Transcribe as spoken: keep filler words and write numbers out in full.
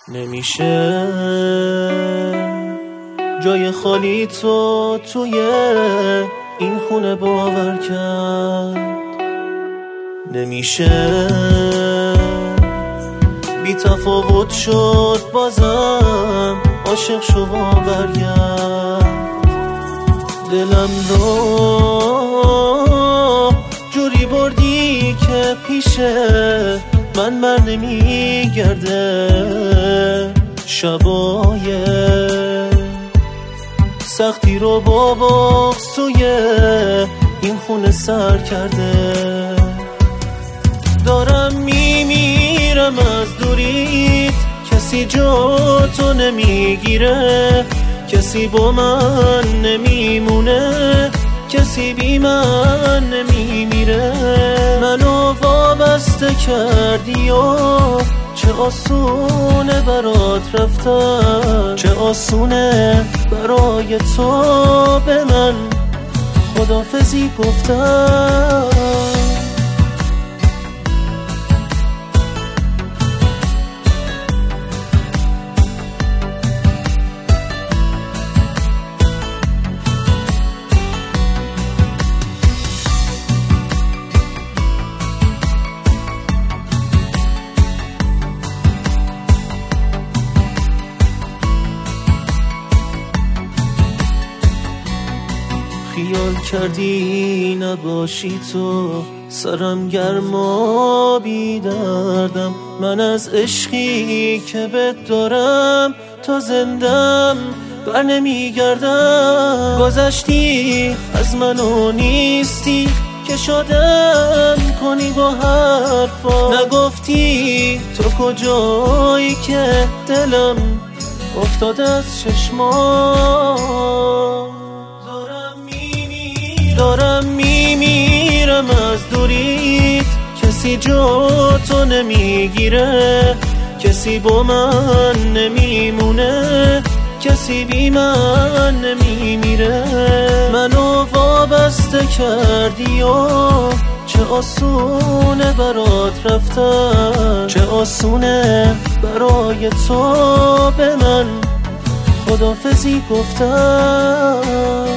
نمیشه جای خالی تو توی این خونه باور کرد. نمیشه بی تفاوت شد بازم عاشق شو و برگرد. دلم رو جوری بردی که پیشه من بر نمیگرده. شبای سختی رو با بغض توی این خونه سر کرده. دارم میمیرم از دوریت، کسی جا تو نمیگیره، کسی با من نمیمونه، کسی بی من نمیمیره. منو وابسته کردی و چه آسونه برات رفتن، چه آسونه برای تو به من خداحافظی گفتن. خیال کردی نباشی تو، سرم گرما بی دردم. من از عشقی که بهت دارم تا زندم بر نمیگردم. گذشتی از منو نیستی که شدم کنی با حرفا. نگفتی تو کجایی که دلم افتاد از چشما. دارم میمیرم از دوریت، کسی جا تو نمیگیره، کسی با من نمیمونه، کسی بی من نمیمیره. منو وابسته کردی و چه آسونه برات رفتن، چه آسونه برای تو به من خداحافظی گفتن.